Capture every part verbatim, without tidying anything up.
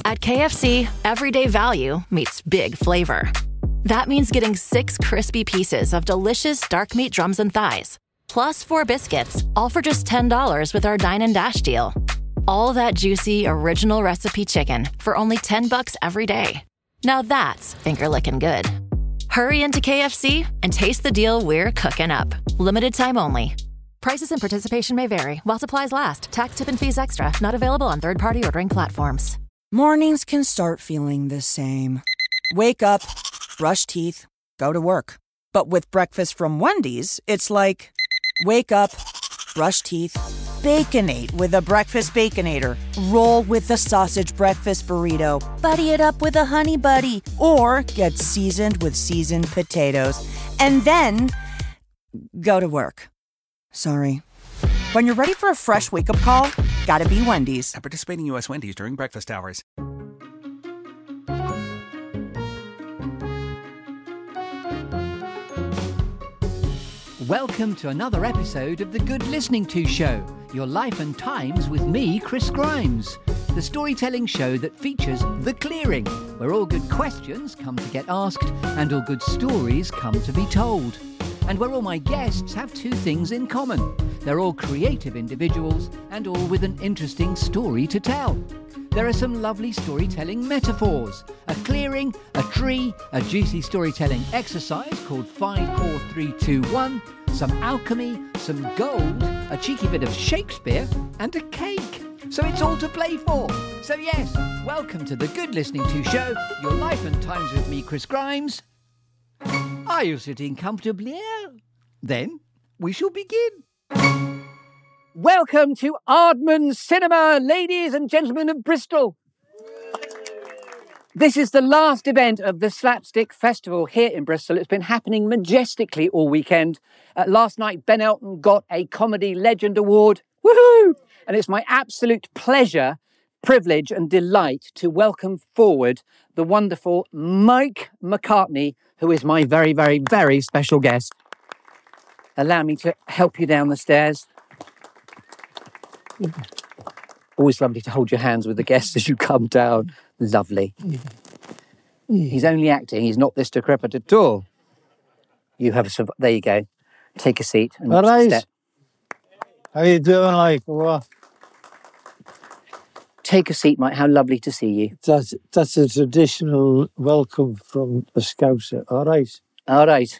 At K F C, everyday value meets big flavor. That means getting six crispy pieces of delicious dark meat drums and thighs, plus four biscuits, all for just ten dollars with our Dine and Dash deal. All that juicy, original recipe chicken for only ten bucks every day. Now that's finger-licking good. Hurry into K F C and taste the deal we're cooking up. Limited time only. Prices and participation may vary. While supplies last. Tax, tip, and fees extra. Not available on third-party ordering platforms. Mornings can start feeling the same. Wake up, brush teeth, go to work. But with breakfast from Wendy's, it's like, wake up, brush teeth, Baconate with a breakfast Baconator. Roll with the sausage breakfast burrito. Buddy it up with a honey buddy. Or get seasoned with seasoned potatoes. And then go to work. Sorry. When you're ready for a fresh wake-up call, gotta be Wendy's. At participating U S Wendy's during breakfast hours. Welcome to another episode of The Good Listening To Show, your life and times with me, Chris Grimes, the storytelling show that features The Clearing, where all good questions come to get asked and all good stories come to be told. And where all my guests have two things in common. They're all creative individuals and all with an interesting story to tell. There are some lovely storytelling metaphors. A clearing, a tree, a juicy storytelling exercise called five, four, three, two, one, some alchemy, some gold, a cheeky bit of Shakespeare, and a cake. So it's all to play for. So yes, welcome to The Good Listening To Show, your life and times with me, Chris Grimes. Are you sitting comfortably? Then we shall begin. Welcome to Aardman Cinema, ladies and gentlemen of Bristol. This is the last event of the Slapstick Festival here in Bristol. It's been happening majestically all weekend. Uh, last night, Ben Elton got a Comedy Legend Award. Woohoo! And it's my absolute pleasure, privilege and delight to welcome forward the wonderful Mike McCartney, who is my very, very, very special guest. Allow me to help you down the stairs. Always lovely to hold your hands with the guests as you come down. Lovely. He's only acting. He's not this decrepit at all. You have a... Surv- there you go. Take a seat. And all right. Step. How you doing, like? What? Take a seat, Mike. How lovely to see you. That's, that's a traditional welcome from a Scouser. All right. All right.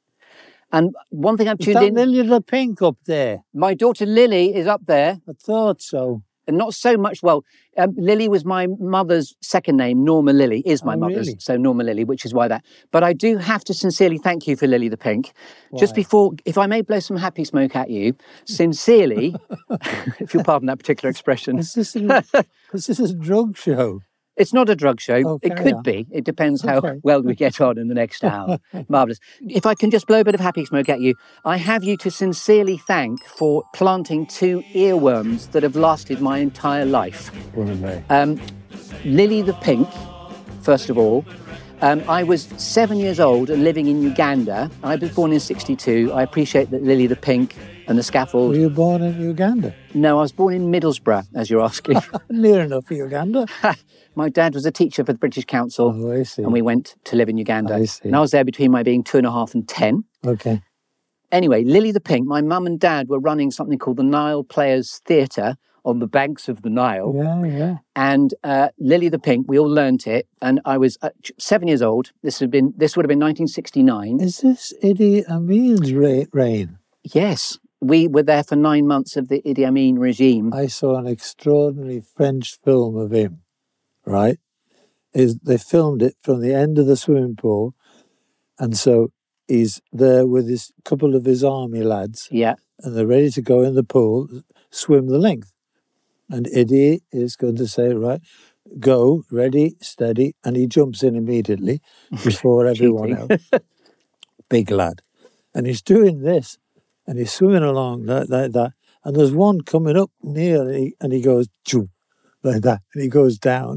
And one thing I've tuned is that in... Lily the Pink up there? My daughter Lily is up there. I thought so. And not so much, well, um, Lily was my mother's second name, Norma Lily, is my oh, mother's, really? So Norma Lily, which is why that. But I do have to sincerely thank you for Lily the Pink. Why? Just before, if I may blow some happy smoke at you, sincerely, if you'll pardon that particular expression. Is this a, is this a drug show? It's not a drug show. Oh, it could on. be. It depends how okay. well we get on in the next hour. Marvellous. If I can just blow a bit of happy smoke at you, I have you to sincerely thank for planting two earworms that have lasted my entire life. What are they? Um, Lily the Pink, first of all. Um, I was seven years old and living in Uganda. I was born in sixty-two. I appreciate that Lily the Pink and the scaffold. Were you born in Uganda? No, I was born in Middlesbrough, as you're asking. Near enough Uganda. My dad was a teacher for the British Council. Oh, I see. And we went to live in Uganda. I see. And I was there between my being two and a half and ten. Okay. Anyway, Lily the Pink, my mum and dad were running something called the Nile Players Theatre on the banks of the Nile. Yeah, yeah. And uh, Lily the Pink, we all learnt it. And I was uh, seven years old. This had been. This would have been nineteen sixty-nine. Is this Idi Amin's ra- reign? Yes. We were there for nine months of the Idi Amin regime. I saw an extraordinary French film of him, right? Is they filmed it from the end of the swimming pool. And so he's there with his couple of his army lads. Yeah. And they're ready to go in the pool, swim the length. And Idi is going to say, right, go, ready, steady. And he jumps in immediately before everyone else. Big lad. And he's doing this. And he's swimming along like, like that. And there's one coming up near and he, and he goes, choo, like that. And he goes down.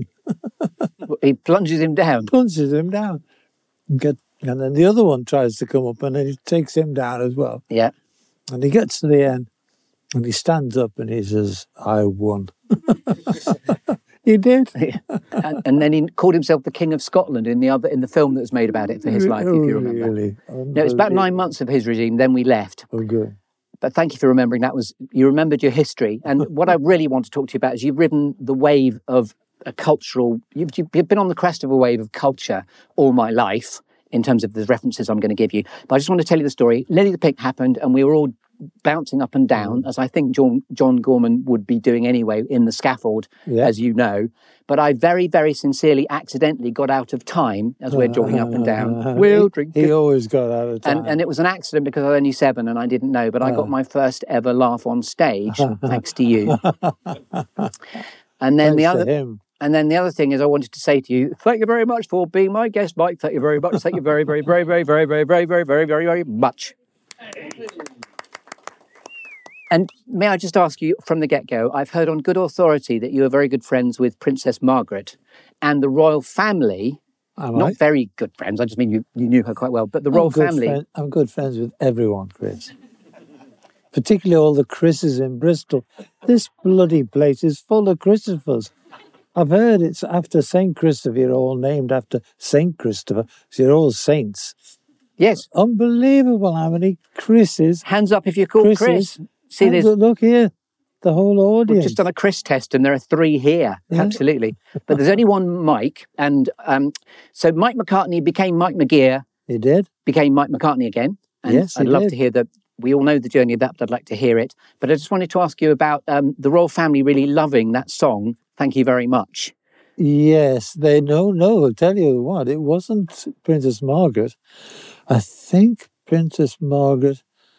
He plunges him down. Plunges him down. And, get, and then the other one tries to come up and then he takes him down as well. Yeah. And he gets to the end and he stands up and he says, I won. He did. and, and then he called himself the King of Scotland in the other in the film that was made about it for his life, if you remember. Really? No, it was about nine months of his regime. Then we left. Oh, good. But thank you for remembering that. Was you remembered your history. And what I really want to talk to you about is you've ridden the wave of a cultural. You've, you've been on the crest of a wave of culture all my life in terms of the references I'm going to give you. But I just want to tell you the story. Lily the Pink happened, and we were all bouncing up and down, as I think John, John Gorman would be doing anyway in the scaffold, yeah. as you know. But I very, very sincerely accidentally got out of time as we're jogging up and down. We'll drink He always got out of time. And, and it was an accident because I was only seven and I didn't know. But I got my first ever laugh on stage, thanks to you. And then Thanks the other... to him. And then the other thing is I wanted to say to you, thank you very much for being my guest, Mike. Thank you very much. Thank you very, very, very, very, very, very, very, very, very, very, very much. And may I just ask you from the get-go, I've heard on good authority that you are very good friends with Princess Margaret and the royal family. Am not I? very good friends, I just mean you, you knew her quite well, but the I'm royal good family... Friend, I'm good friends with everyone, Chris. Particularly all the Chris's in Bristol. This bloody place is full of Christophers. I've heard it's after Saint Christopher, you're all named after Saint Christopher, so you're all saints. Yes. Unbelievable how many Chris's. Hands up if you're called Chris's. Chris. See this. Look here, the whole audience. We've just done a Chris test and there are three here, yeah. Absolutely. But there's only one Mike. And um, so Mike McCartney became Mike McGear. He did. Became Mike McCartney again. And yes, he I'd love did. to hear that. We all know the journey of that, but I'd like to hear it. But I just wanted to ask you about um, the royal family really loving that song, Thank You Very Much. Yes, they no, no, I'll tell you what, it wasn't Princess Margaret. I think Princess Margaret,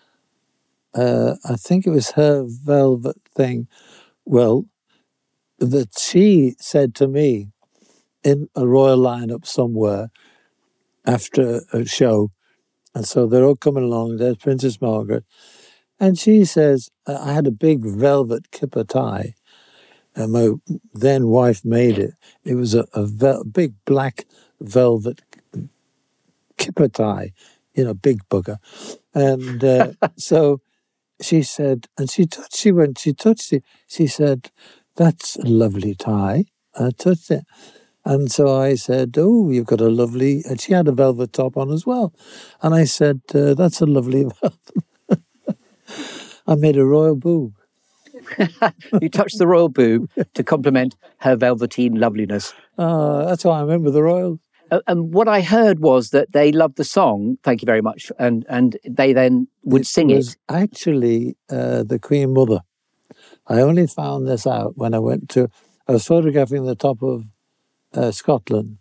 uh, I think it was her velvet thing, well, that she said to me in a royal lineup somewhere after a show, and so they're all coming along, there's Princess Margaret, and she says, I had a big velvet kipper tie, and my then wife made it. It was a, a vel- big black velvet kipper tie, you know, big bugger. And uh, so she said, and she touched, she went, she touched it. She said, that's a lovely tie. I touched it. And so I said, oh, you've got a lovely, and she had a velvet top on as well. And I said, uh, that's a lovely velvet. I made a royal boob. You touched the royal boob to compliment her velveteen loveliness. Uh, that's how I remember the royals. Uh, and what I heard was that they loved the song, Thank You Very Much, and, and they then would it sing was it. Actually, uh, the Queen Mother. I only found this out when I went to, I was photographing the top of uh, Scotland.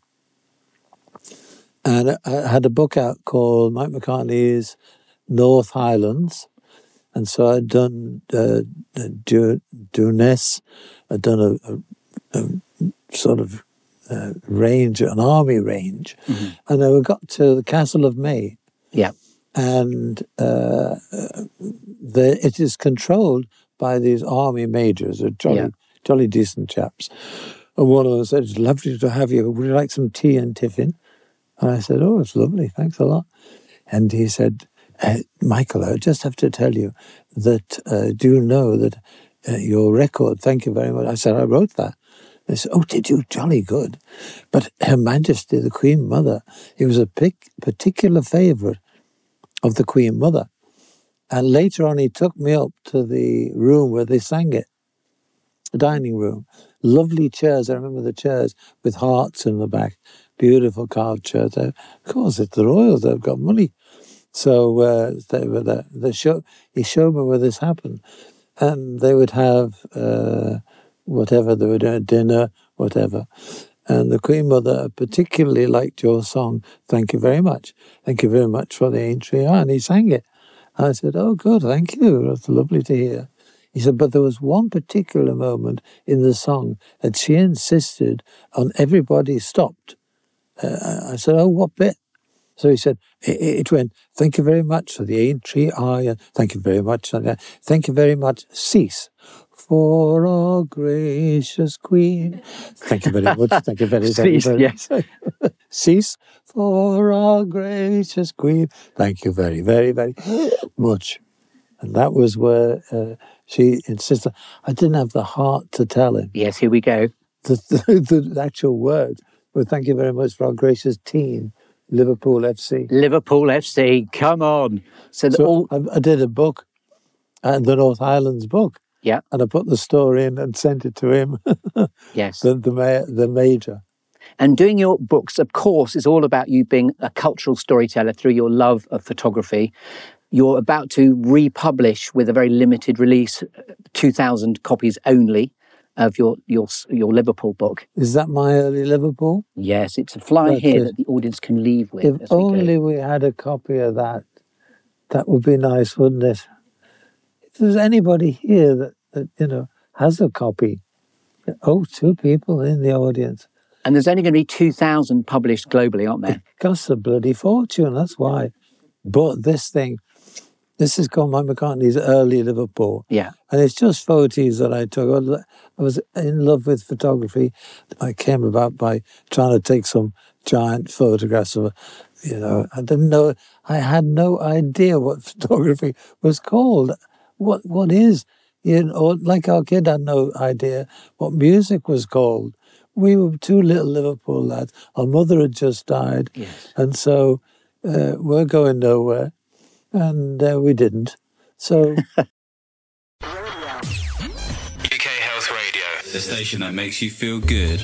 And I had a book out called Mike McCartney's North Highlands. And so I'd done uh, du- Durness, I'd done a, a, a sort of uh, range, an army range, mm-hmm. and I got to the Castle of May. Yeah. And uh, the, it is controlled by these army majors, or jolly, yeah. jolly decent chaps. And one of them said, it's lovely to have you. Would you like some tea and tiffin? And I said, oh, it's lovely, thanks a lot. And he said, Uh, Michael, I just have to tell you that, uh, do you know that uh, your record, thank you very much. I said, I wrote that. They said, oh, did you? Jolly good. But Her Majesty, the Queen Mother, it was a pic- particular favourite of the Queen Mother. And later on, he took me up to the room where they sang it, the dining room. Lovely chairs, I remember the chairs with hearts in the back, beautiful carved chairs. Of course, it's the royals, they've got money. So uh, they were there. The show, he showed me where this happened. And they would have uh, whatever, they were doing, dinner, whatever. And the Queen Mother particularly liked your song, Thank You Very Much. Thank you very much for the Aintree. And he sang it. And I said, oh, good, thank you. That's lovely to hear. He said, but there was one particular moment in the song that she insisted on everybody stopped. Uh, I said, oh, what bit? So he said, it, it went, thank you very much for the Aintree Iron. Thank you very much. Thank you very much. Cease. For our gracious Queen. Thank you very much. Thank you very, very, Cease, very yes. Cease. For our gracious Queen. Thank you very, very, very much. And that was where uh, she insisted. I didn't have the heart to tell him. Yes, here we go. the, the, the actual word. But thank you very much for our gracious team, Liverpool F C. Liverpool F C, come on. So, the, So all I, I did a book, and the North Highlands book, yeah, and I put the story in and sent it to him. yes. the the, ma- the major. And doing your books, of course, is all about you being a cultural storyteller through your love of photography. You're about to republish with a very limited release, two thousand copies only, of your your your Liverpool book. Is that my early Liverpool? Yes, it's a fly That's here it. that the audience can leave with. If as we only go. we had a copy of that, that would be nice, wouldn't it? If there's anybody here that, that you know, has a copy, oh, two people in the audience. And there's only going to be two thousand published globally, aren't there? It costs a bloody fortune, that's why. But this thing, this is called Mike McCartney's Early Liverpool. Yeah. And it's just photos that I took. I was in love with photography. I came about by trying to take some giant photographs of, you know, I didn't know, I had no idea what photography was called. What What is, you know, like our kid had no idea what music was called. We were two little Liverpool lads. Our mother had just died. Yes. And so uh, we're going nowhere. And uh, we didn't. So... U K Health Radio, the station that makes you feel good.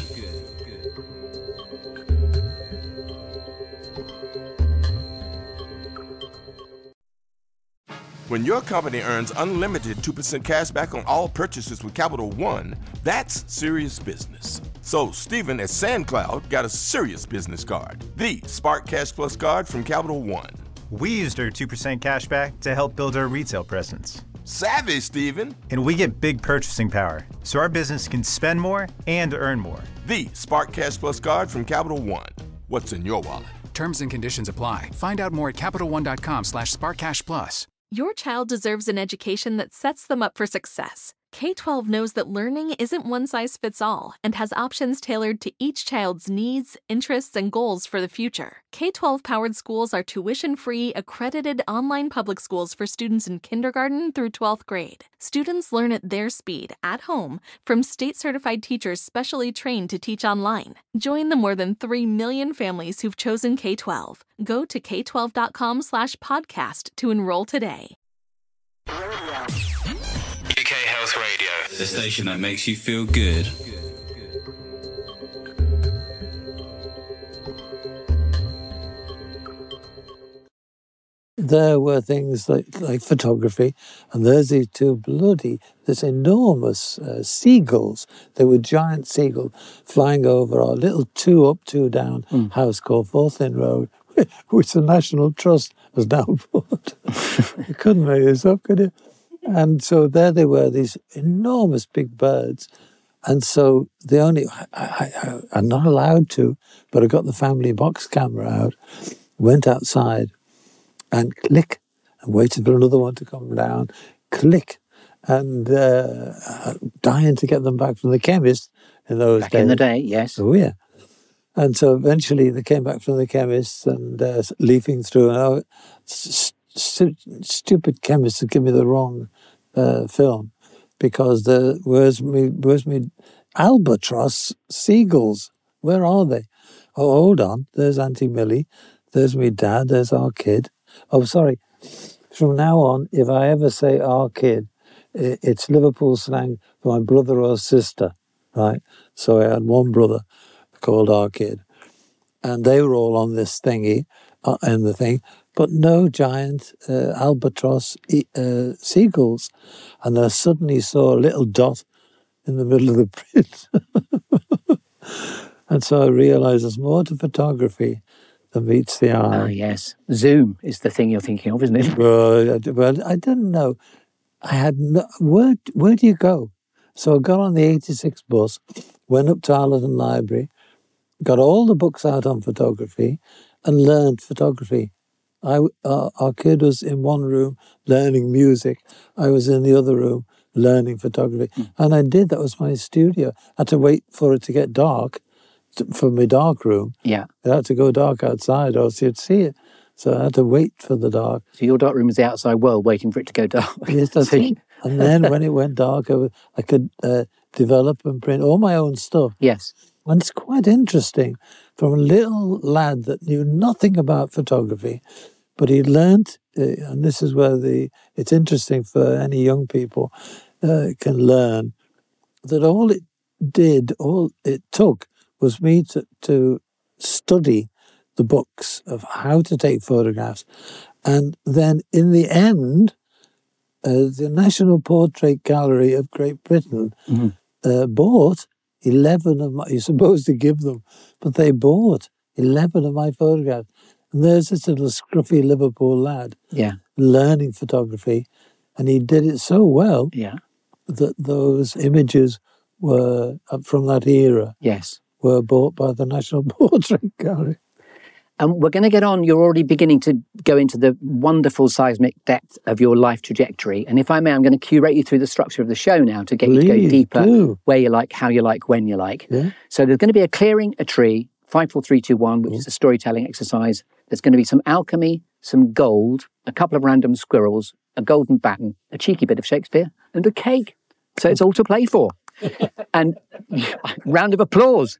When your company earns unlimited two percent cash back on all purchases with Capital One, that's serious business. So Stephen at SandCloud got a serious business card, the Spark Cash Plus card from Capital One. We used our two percent cash back to help build our retail presence. Savvy, Stephen. And we get big purchasing power, so our business can spend more and earn more. The Spark Cash Plus card from Capital One. What's in your wallet? Terms and conditions apply. Find out more at CapitalOne.com slash SparkCashPlus. Your child deserves an education that sets them up for success. K twelve knows that learning isn't one size fits all and has options tailored to each child's needs, interests, and goals for the future. K twelve powered schools are tuition-free, accredited online public schools for students in kindergarten through twelfth grade. Students learn at their speed, at home, from state-certified teachers specially trained to teach online. Join the more than three million families who've chosen K twelve. Go to K twelve dot com slash podcast to enroll today. U K Health Radio, the station that makes you feel good. There were things like, like photography, and there's these two bloody, this enormous uh, seagulls. They were giant seagulls flying over our little two up, two down mm. house called Fourth Inn Road, which the National Trust has now bought. You couldn't make this up, could you? And so there they were, these enormous big birds. And so the only, I, I, I'm not allowed to, but I got the family box camera out, went outside, and click, and waited for another one to come down, click, and uh, dying to get them back from the chemist in those back days. in the day, yes. Oh, yeah. And so eventually they came back from the chemist and uh, leafing through, and oh, st- st- stupid chemists had given me the wrong uh, film, because the where's me, where's me albatross seagulls? Where are they? Oh, hold on, there's Auntie Millie, there's me dad, there's our kid. Oh, sorry. From now on, if I ever say our kid, it's Liverpool slang for my brother or sister, right? So I had one brother called our kid, and they were all on this thingy, uh, in the thing, but no giant uh, albatross uh, seagulls. And then I suddenly saw a little dot in the middle of the print. And so I realised there's more to photography than meets the eye. Oh, yes. Zoom is the thing you're thinking of, isn't it? Well, I, well, I didn't know. I had no... Where, where do you go? So I got on the eighty-six bus, went up to Allerton Library, got all the books out on photography, and learned photography. I, uh, our kid was in one room learning music. I was in the other room learning photography. Mm. And I did. That was my studio. I had to wait for it to get dark to, for my dark room. Yeah. It had to go dark outside or else you'd see it. So I had to wait for the dark. So your dark room is the outside world waiting for it to go dark. Yes, that's so it. And then when it went dark, I, was, I could uh, develop and print all my own stuff. Yes. And it's quite interesting from a little lad that knew nothing about photography, but he learned, uh, and this is where the it's interesting for any young people uh, can learn, that all it did, all it took was me to, to study the books of how to take photographs. And then in the end, uh, the National Portrait Gallery of Great Britain mm-hmm. uh, bought eleven of my, you're supposed to give them, but they bought eleven of my photographs. And there's this little scruffy Liverpool lad yeah. learning photography, and he did it so well yeah. that those images were, from that era, yes. were bought by the National Portrait Gallery. And we're going to get on, you're already beginning to go into the wonderful seismic depth of your life trajectory. And if I may, I'm going to curate you through the structure of the show now to get Please you to go deeper, do. where you like, how you like, when you like. Yeah. So there's going to be a clearing a tree, five, four, three, two, one, which yeah. is a storytelling exercise. There's going to be some alchemy, some gold, a couple of random squirrels, a golden baton, a cheeky bit of Shakespeare, and a cake. So it's all to play for. And round of applause.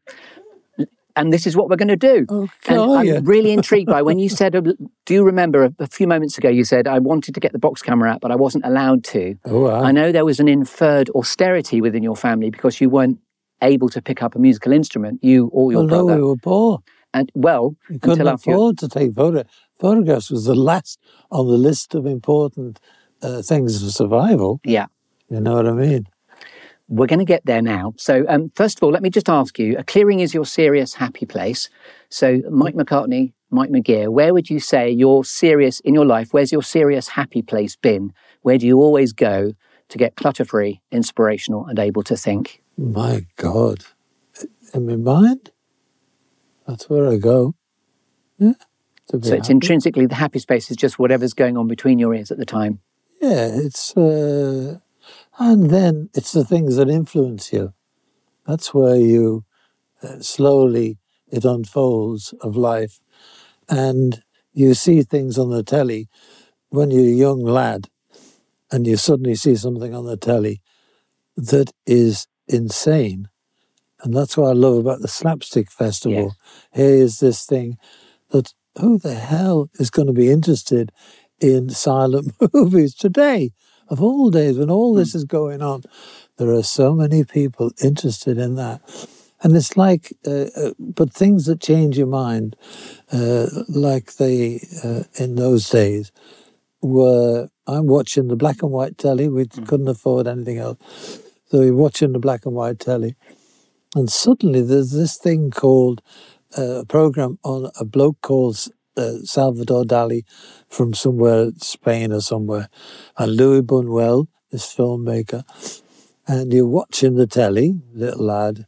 And this is what we're going to do. Oh, and I'm yeah. really intrigued by when you said, do you remember a, a few moments ago you said, I wanted to get the box camera out, but I wasn't allowed to. Oh, wow. I know there was an inferred austerity within your family because you weren't able to pick up a musical instrument, you or your well, brother. No, we were poor. And well, you couldn't afford to take photographs. Photographs was the last on the list of important uh, things for survival. Yeah. You know what I mean? We're going to get there now. So um, first of all, let me just ask you, a clearing is your serious, happy place. So Mike McCartney, Mike McGear, where would you say your serious, in your life, where's your serious, happy place been? Where do you always go to get clutter-free, inspirational and able to think? My God. In my mind? That's where I go. Yeah. So happy. It's intrinsically, the happy space is just whatever's going on between your ears at the time. Yeah, it's... Uh... And then it's the things that influence you. That's where you uh, slowly, it unfolds of life. And you see things on the telly when you're a young lad and you suddenly see something on the telly that is insane. And that's what I love about the Slapstick Festival. Yeah. Here is this thing that who the hell is going to be interested in silent movies today? Of all days, when all this is going on, there are so many people interested in that. And it's like, uh, uh, but things that change your mind, uh, like they, uh, in those days, were, I'm watching the black and white telly, we couldn't afford anything else. So you're watching the black and white telly, and suddenly there's this thing called uh, a program on a bloke called Uh, Salvador Dali from somewhere, Spain or somewhere, and Louis Buñuel, this filmmaker, and you're watching the telly, little lad,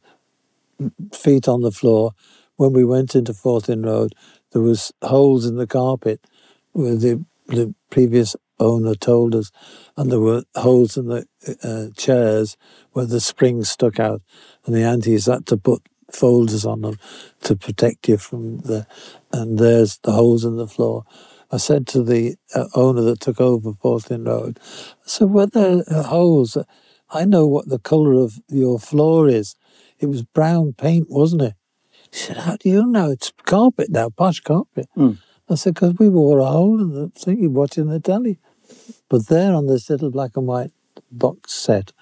feet on the floor. When we went into Fourth Inn Road, there was holes in the carpet where the, the previous owner told us, and there were holes in the uh, chairs where the springs stuck out, and the aunties had to put folders on them to protect you from the, and there's the holes in the floor. I said to the uh, owner that took over Fourth Inn Road, I said, were there uh, holes? I know what the colour of your floor is. It was brown paint, wasn't it? He said, how do you know? It's carpet now, posh carpet. Mm. I said, because we wore a hole in the thing, you're watching the telly. But there on this little black and white box set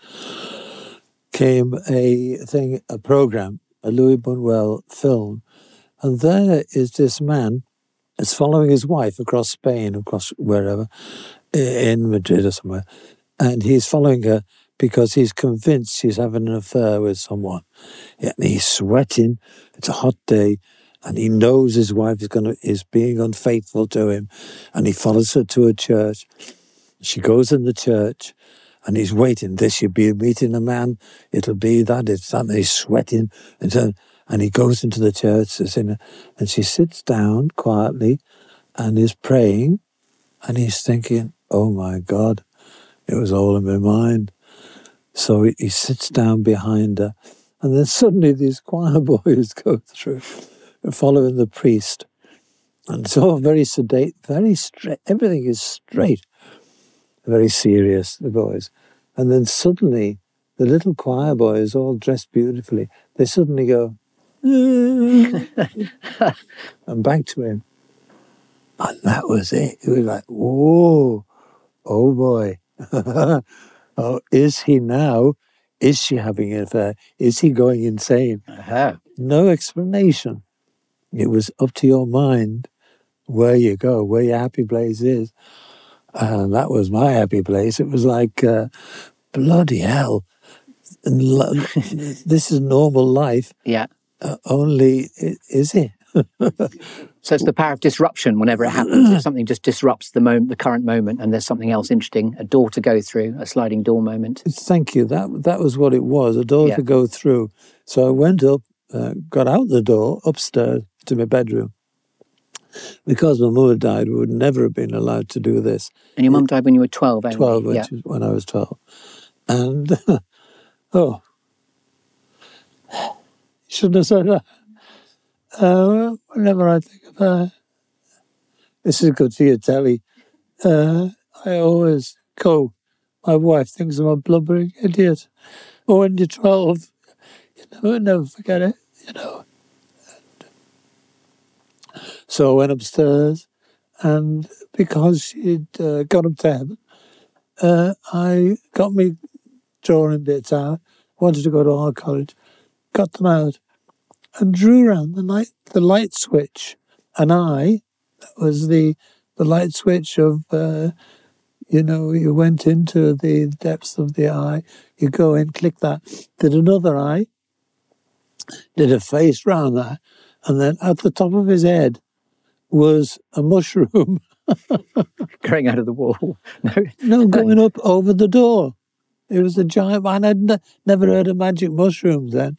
came a thing, a programme, a Louis Buñuel film, and there is this man is following his wife across Spain, across wherever, in Madrid or somewhere, and he's following her because he's convinced she's having an affair with someone. Yeah, and he's sweating, it's a hot day, and he knows his wife is gonna is being unfaithful to him, and he follows her to a church. She goes in the church, and he's waiting. This you'll be meeting a man. It'll be that. It's that. And he's sweating. And, so, and he goes into the church. In a, and she sits down quietly and is praying. And he's thinking, oh, my God, it was all in my mind. So he, he sits down behind her. And then suddenly these choir boys go through, following the priest. And it's all very sedate, very straight. Everything is straight. Very serious, the boys. And then suddenly the little choir boys, all dressed beautifully, they suddenly go, and back to him. And that was it. It was like, whoa, oh boy. Oh, is he now? Is she having an affair? Is he going insane? Uh-huh. No explanation. It was up to your mind where you go, where your happy place is. And that was my happy place. It was like, uh, bloody hell. This is normal life. Yeah. Uh, only, is it? So it's the power of disruption whenever it happens. If something just disrupts the moment, the current moment, and there's something else interesting, a door to go through, a sliding door moment. Thank you. That that was what it was, a door Yeah. to go through. So I went up, uh, got out the door, upstairs to my bedroom. Because my mother died, we would never have been allowed to do this. And your mum died when you were twelve, only? twelve, Yeah. which is when I was twelve. And, oh, shouldn't have said that. Uh, whenever I think of her, this is good for your telly. Uh, I always go, my wife thinks I'm a blubbering idiot. But when you're twelve, you never, never forget it, you know. And so I went upstairs, and because she'd uh, gone up to heaven, uh, I got me drawing bits out, wanted to go to art college, got them out, and drew around the light, the light switch. And I, that was the the light switch of, uh, you know, you went into the depths of the eye, you go in, click that, did another eye, did a face round that, and then at the top of his head was a mushroom. Going out of the wall. No, no, going up over the door. It was a giant one. I'd ne- never heard of magic mushrooms then.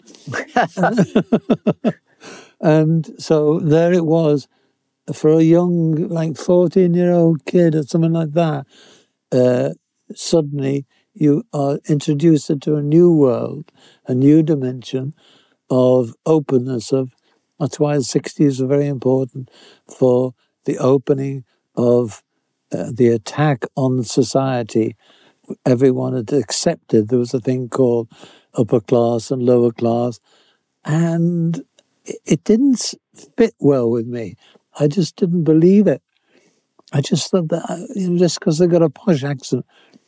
And so there it was for a young, like fourteen-year-old kid or something like that. Uh, suddenly you are introduced into a new world, a new dimension of openness. Of That's why the sixties are very important for the opening of uh, the attack on society. Everyone had accepted there was a thing called upper class and lower class, and it didn't fit well with me. I just didn't believe it. I just thought that, you know, just because they got a posh accent,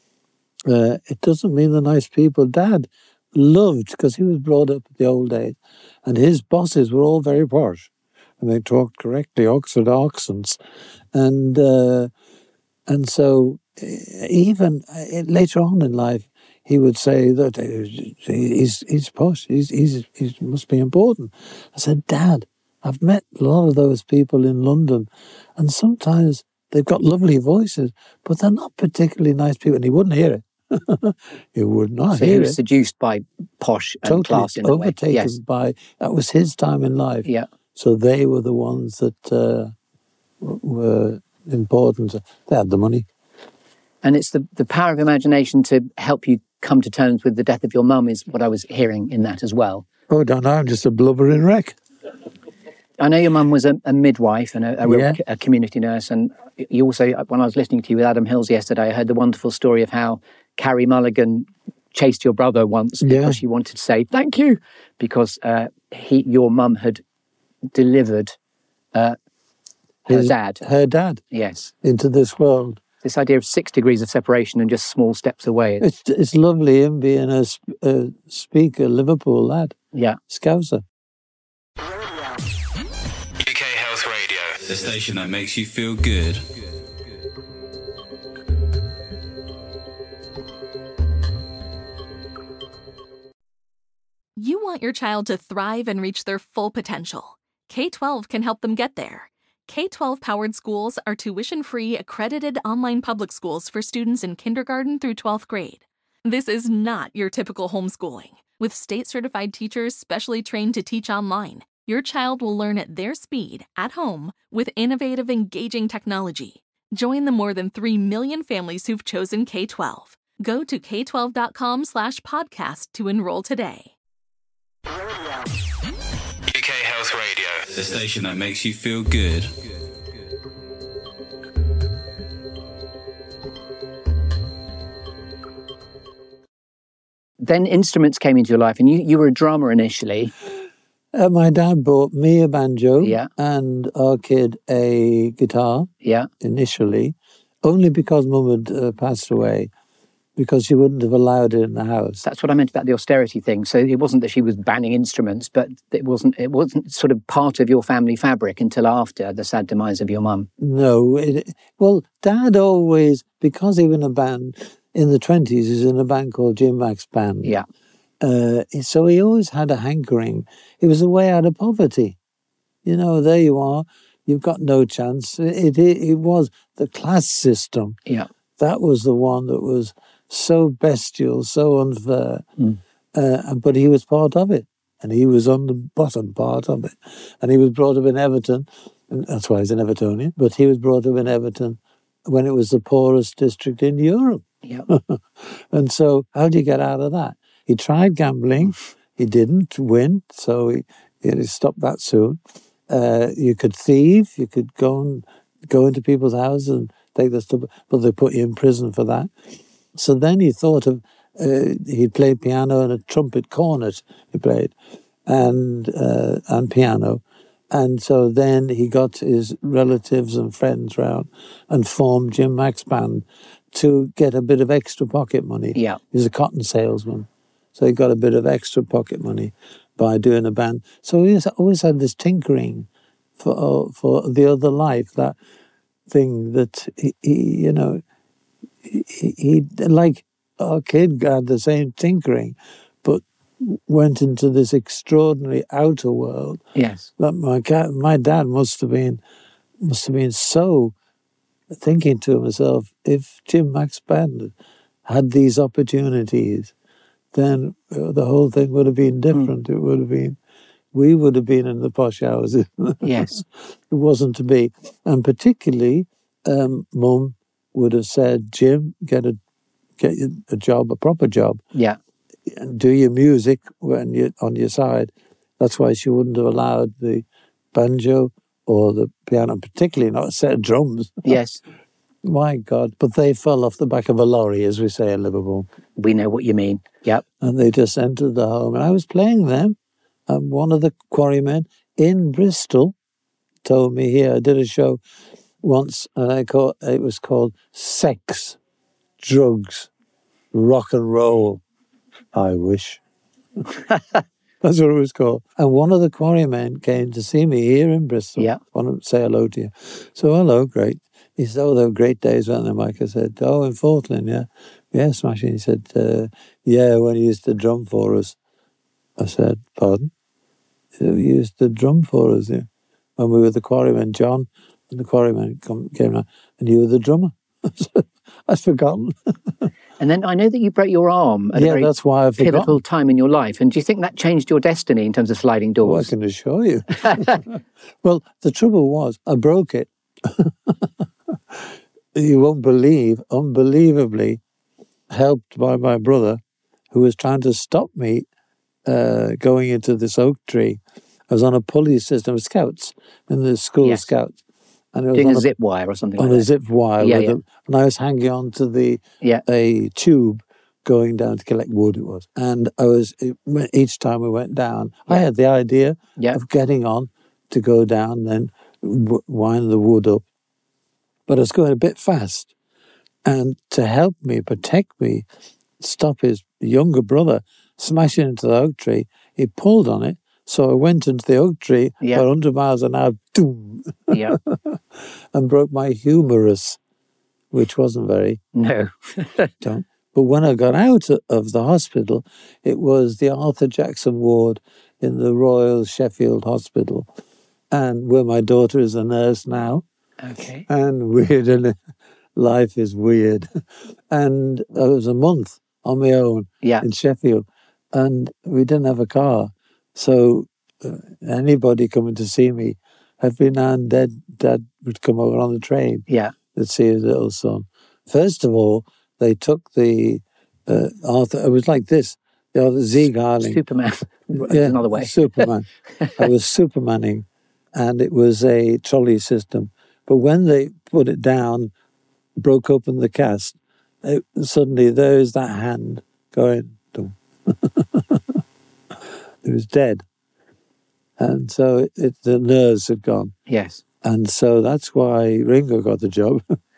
uh, it doesn't mean they're nice people. Dad loved, because he was brought up in the old days, and his bosses were all very posh, and they talked correctly, Oxford accents, and uh, and so even later on in life, he would say that he's he's posh, he's he's he must be important. I said, Dad, I've met a lot of those people in London, and sometimes they've got lovely voices, but they're not particularly nice people. And he wouldn't hear it. He would not so hear he was it. seduced by posh and Totally class in a way. overtaken Yes. by, that was his time in life. Yeah. So they were the ones that uh, were important. They had the money. And it's the, the power of imagination to help you come to terms with the death of your mum is what I was hearing in that as well. Oh, I don't know, I'm just a blubbering wreck. I know your mum was a, a midwife and a, a, real, Yeah. a community nurse, and you also, when I was listening to you with Adam Hills yesterday, I heard the wonderful story of how Carrie Mulligan chased your brother once Yeah. because she wanted to say thank you, because uh, he, your mum had delivered uh, her His- dad. Her dad. Yes. Into this world. This idea of six degrees of separation and just small steps away. It's it's lovely him being a, sp- a speaker, Liverpool lad. Yeah. Scouser. U K Health Radio, the station that makes you feel good. You want your child to thrive and reach their full potential. K twelve can help them get there. K twelve powered schools are tuition-free, accredited online public schools for students in kindergarten through twelfth grade. This is not your typical homeschooling. With state-certified teachers specially trained to teach online, your child will learn at their speed, at home, with innovative, engaging technology. Join the more than three million families who've chosen K twelve. Go to k twelve dot com slash podcast to enroll today. U K Health Radio, the station that makes you feel good. then instruments came into your life, and you, you were a drummer initially. Uh, my dad bought me a banjo Yeah. and our kid a guitar Yeah. initially, only because Mum had uh, passed away, because she wouldn't have allowed it in the house. That's what I meant about the austerity thing. So it wasn't that she was banning instruments, but it wasn't it wasn't sort of part of your family fabric until after the sad demise of your mum. No. It, well, Dad always, because he was in a band in the twenties, he was in a band called Jim Max Band. Yeah. Uh, so he always had a hankering. It was a way out of poverty. You know, there you are. You've got no chance. It, it, it was the class system. Yeah. That was the one that was so bestial, so unfair. Mm. Uh, but he was part of it. And he was on the bottom part of it. And he was brought up in Everton. And that's why he's an Evertonian. But he was brought up in Everton when it was the poorest district in Europe. Yeah. And so how do you get out of that? He tried gambling. He didn't win, so he, he stopped that soon. Uh, you could thieve. You could go and go into people's houses and take their stuff, but they put you in prison for that. So then he thought of, uh, he played piano and a trumpet cornet he played, and uh, and piano. And so then he got his relatives and friends round and formed Jim Max Band to get a bit of extra pocket money. Yeah. He was a cotton salesman. So he got a bit of extra pocket money by doing a band. So he always had this tinkering for for the other life, that thing that he, he you know, he, he, like our kid had the same tinkering, but went into this extraordinary outer world. Yes. That my my dad must have been must have been so thinking to himself, if Jim Max Band had these opportunities, then the whole thing would have been different. Mm. It would have been, we would have been in the posh houses. Yes. It wasn't to be. And particularly, um, Mum would have said, Jim, get a get a job, a proper job. Yeah. And do your music when you're on your side. That's why she wouldn't have allowed the banjo or the piano, particularly not a set of drums. Yes. My God. But they fell off the back of a lorry, as we say in Liverpool. We know what you mean. Yep. And they just entered the home. And I was playing them. And one of the quarrymen in Bristol told me here, I did a show once, and I call, it was called Sex, Drugs, Rock and Roll. I wish. That's what it was called. And one of the quarrymen came to see me here in Bristol. Yeah. I want to say hello to you. So, hello, great. He said, oh, they were great days, weren't they, Mike? I said, oh, in Fortland, yeah. Yeah, smashing. He said, uh, yeah, when he used to drum for us. I said, pardon? He said, he used to drum for us, yeah. When we were the quarrymen, John and the quarrymen come, came out, and you were the drummer. I'd forgotten. And then I know that you broke your arm at yeah, a very that's why I've pivotal forgotten. time in your life. And do you think that changed your destiny in terms of sliding Oh, I doors? can assure you. Well, the trouble was, I broke it. You won't believe, unbelievably, helped by my brother, who was trying to stop me uh, going into this oak tree. I was on a pulley system of scouts, in the school Yes. scouts. And it was Doing on a zip wire or something on like a that. zip wire, Yeah, with yeah. A, and I was hanging on to the Yeah. a tube going down to collect wood. It was, and I was each time we went down, I had the idea Yeah. of getting on to go down, then w- wind the wood up, but I was going a bit fast, and to help me, protect me, stop his younger brother smashing into the oak tree, he pulled on it. So I went into the oak tree Yeah. at one hundred miles an hour, doom, Yeah. and broke my humerus, which wasn't very. No. Don't. But when I got out of the hospital, it was the Arthur Jackson ward in the Royal Sheffield Hospital, and where my daughter is a nurse now. Okay. And weird, and life is weird. And it was a month on my own Yeah. in Sheffield, and we didn't have a car. So uh, anybody coming to see me, every now and then, Dad would come over on the train Yeah. to see his little son. First of all, they took the uh, Arthur. It was like this. The other Ziegarling. Superman. Yeah, Another way. Superman. I was Supermaning, and it was a trolley system. But when they put it down, broke open the cast, it, suddenly there's that hand going, dum, he was dead. And so it, it, the nerves had gone. Yes. And so that's why Ringo got the job.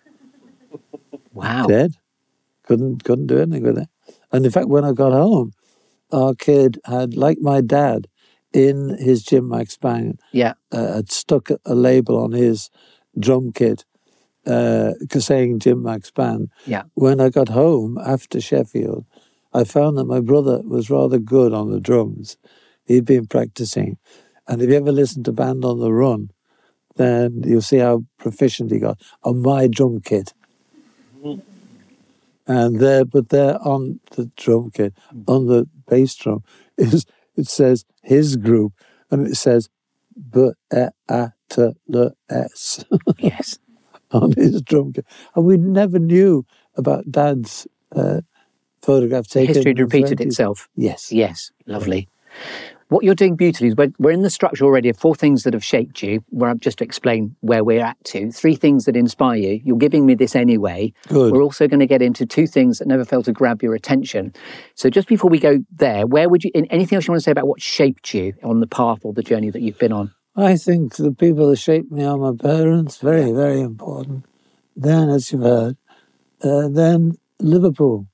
Wow. Dead. Couldn't couldn't do anything with it. And in fact, when I got home, our kid had, like my dad, in his Jim Max Band, yeah. uh, had stuck a, a label on his drum kit uh, saying Jim Max Band. Yeah. When I got home after Sheffield, I found that my brother was rather good on the drums. He'd been practicing. And if you ever listen to Band on the Run, then you'll see how proficient he got on my drum kit. And there, but there on the drum kit, on the bass drum, is it says his group, and it says B E A T L S. Yes. On his drum kit. And we never knew about Dad's uh, photograph taken. History had repeated itself. Yes. Yes. Lovely. What you're doing beautifully is we're, we're in the structure already of four things that have shaped you, where I've just to explain where we're at to. Three things that inspire you. You're giving me this anyway. Good. We're also going to get into two things that never fail to grab your attention. So just before we go there, where would you, anything else you want to say about what shaped you on the path or the journey that you've been on? I think the people that shaped me are my parents, very, very important. Then, as you've heard, uh, then Liverpool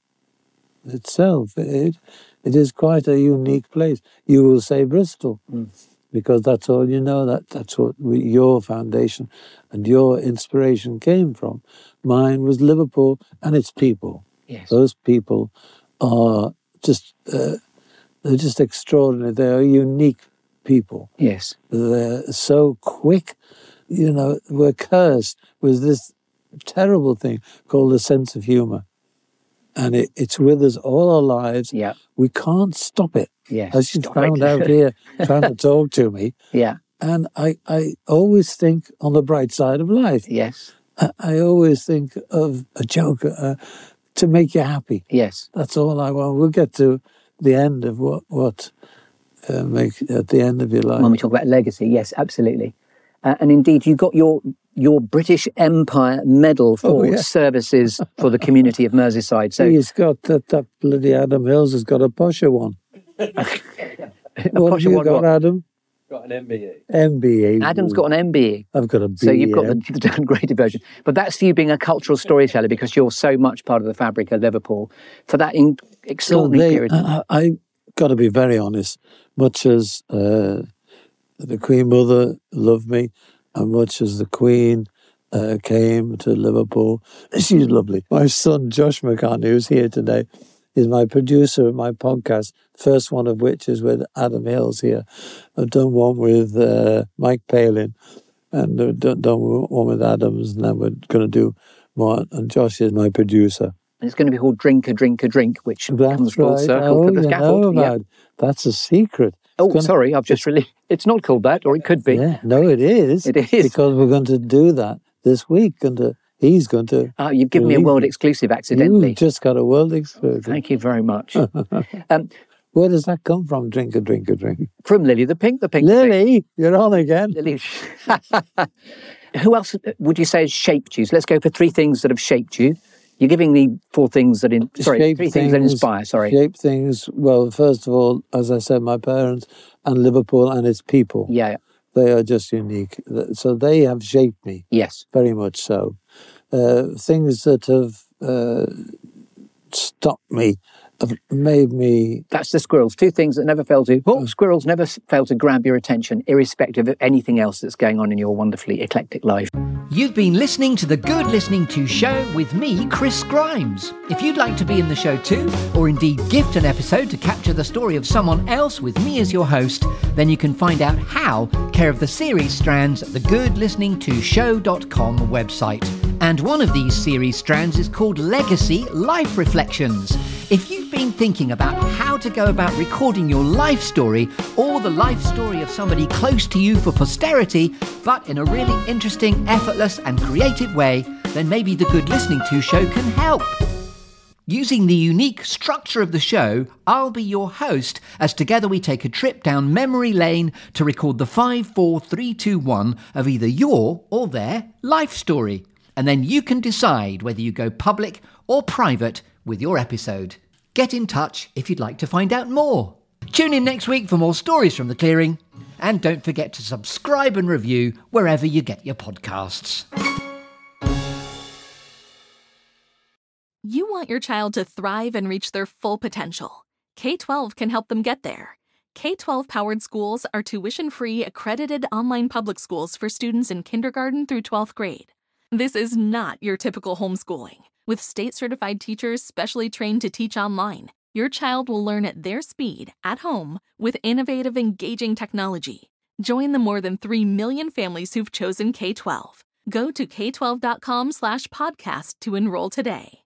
itself. It, it is quite a unique place. You will say Bristol, mm. because that's all you know. That That's what we, your foundation and your inspiration came from. Mine was Liverpool and its people. Yes. Those people are just, uh, they're just extraordinary. They are unique people. Yes. They're so quick. You know, we're cursed with this terrible thing called a sense of humour. And it, it's with us all our lives. Yeah. We can't stop it. Yes. As you found out here, trying to talk to me. Yeah. And I, I always think on the bright side of life. Yes. I, I always think of a joke uh, to make you happy. Yes. That's all I want. We'll get to the end of what, what uh, makes at the end of your life. When we talk about legacy, yes, absolutely. Uh, and indeed, you got your your British Empire Medal for Oh, yeah. services for the community of Merseyside. So he's got that, that bloody Adam Hills has got a posher one. What have you one got, what? Adam? Got an M B E. M B E. Adam's got an M B E. I've got a B E. So you've got the, the downgraded version. But that's for you being a cultural storyteller because you're so much part of the fabric of Liverpool for that in, extraordinary so they, period. I, I got to be very honest. Much as uh, the Queen Mother loved me, and much as the Queen uh, came to Liverpool, she's lovely. My son Josh McCartney, who's here today, is my producer of my podcast. First one of which is with Adam Hills here. I've done one with uh, Mike Palin, and I've done, done one with Adams, and then we're going to do more. And Josh is my producer. And it's going to be called Drink a Drink a Drink, which That's comes full right. circle oh, to the you scaffold. Know about. Yeah. That's a secret. Oh, gonna, sorry, I've just really... It's not called that, or it could be. Yeah, no, it is. It is. Because we're going to do that this week. And to, he's going to... Uh, you've given me a world exclusive accidentally. You just got a world exclusive. Thank you very much. um, Where does that come from, drink a drink a drink? From Lily the Pink, the Pink. Lily, the Pink. You're on again. Lily. Who else would you say has shaped you? So let's go for three things that have shaped you. You're giving me four things that... In, sorry, shape three things, things that inspire, sorry. Shape things, well, first of all, as I said, my parents and Liverpool and its people. Yeah. They are just unique. So they have shaped me. Yes. Very much so. Uh, things that have uh, stopped me, have made me... That's the squirrels. Two things that never fail to... Oh, squirrels never fail to grab your attention, irrespective of anything else that's going on in your wonderfully eclectic life. You've been listening to The Good Listening To Show with me, Chris Grimes. If you'd like to be in the show too, or indeed gift an episode to capture the story of someone else with me as your host, then you can find out how care of the series strands at the good listening to show dot com website. And one of these series strands is called Legacy Life Reflections. If you've been thinking about how to go about recording your life story or the life story of somebody close to you for posterity, but in a really interesting, effortless and creative way, then maybe The Good Listening To Show can help. Using the unique structure of the show, I'll be your host as together we take a trip down memory lane to record the five, four, three, two, one of either your or their life story. And then you can decide whether you go public or private with your episode. Get in touch if you'd like to find out more. Tune in next week for more stories from the clearing. And don't forget to subscribe and review wherever you get your podcasts. You want your child to thrive and reach their full potential. K twelve can help them get there. K twelve Powered Schools are tuition-free, accredited online public schools for students in kindergarten through twelfth grade. This is not your typical homeschooling. With state-certified teachers specially trained to teach online, your child will learn at their speed, at home, with innovative, engaging technology. Join the more than three million families who've chosen K twelve. Go to k twelve dot com slash podcast to enroll today.